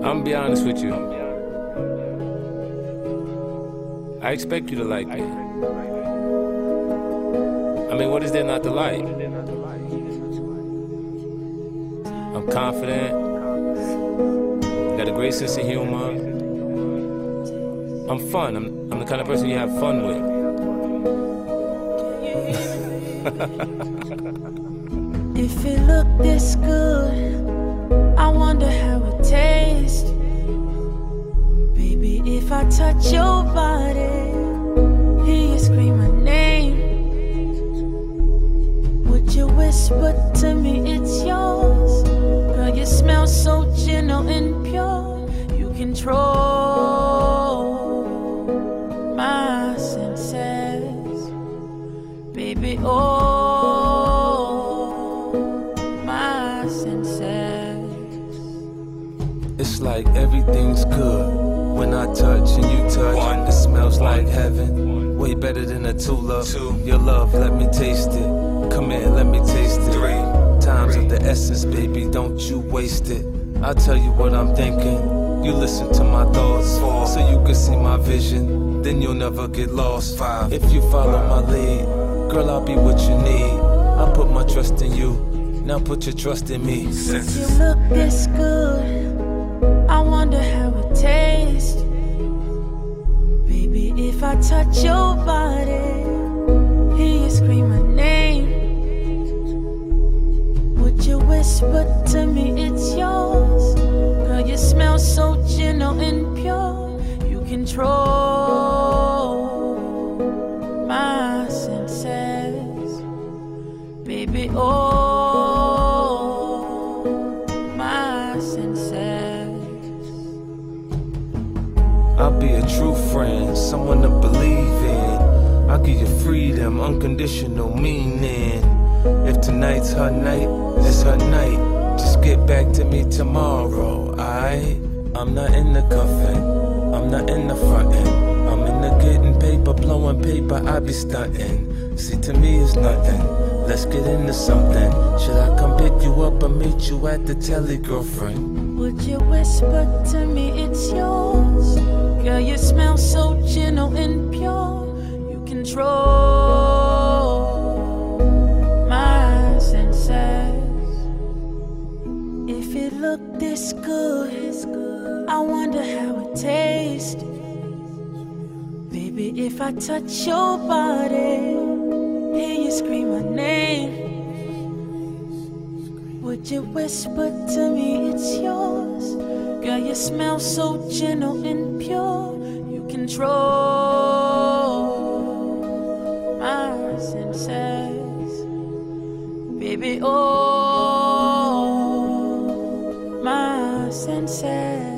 I'm gonna be honest with you. I expect you to like me. I mean, what is there not to like? I'm confident. Got a great sense of humor. I'm fun. I'm the kind of person you have fun with. If it looked this good, I wonder how it tastes. Baby, if I touch your body, hear you scream my name, would you whisper to me it's yours? Girl, you smell so gentle and pure. You control my senses, baby, my senses. It's like everything's good when I touch and you touch. It smells like heaven, way better than a tulip. Your love, let me taste it. Come here, let me taste it. 3 times of the essence, baby, don't you waste it. I'll tell you what I'm thinking, you listen to my thoughts. 4 so you can see my vision, then you'll never get lost. 5 if you follow my lead, girl, I'll be what you need. I put my trust in you, now put your trust in me. Since you look this good, I wonder how it tastes. Baby, if I touch your body, hear you scream my name, would you whisper to me it's yours? Girl, you smell so gentle and pure. You control my senses, baby, my senses. I'll be a true friend, someone to believe in. I'll give you freedom, unconditional meaning. If tonight's her night, it's her night. Just get back to me tomorrow, aight? I'm not in the cuffing, I'm not in the frontin'. I'm in the getting paper, blowing paper, I be stuntin'. See, to me it's nothing, let's get into something. Should I come pick you up or meet you at the telly, girlfriend? Would you whisper to me it's yours? Girl, you smell so gentle and pure. You control my senses. If it looked this good, I wonder how it tastes. Baby, if I touch your body, hear you scream my name, would you whisper to me it's yours? Girl, you smell so gentle and pure. You control my senses, baby, my senses.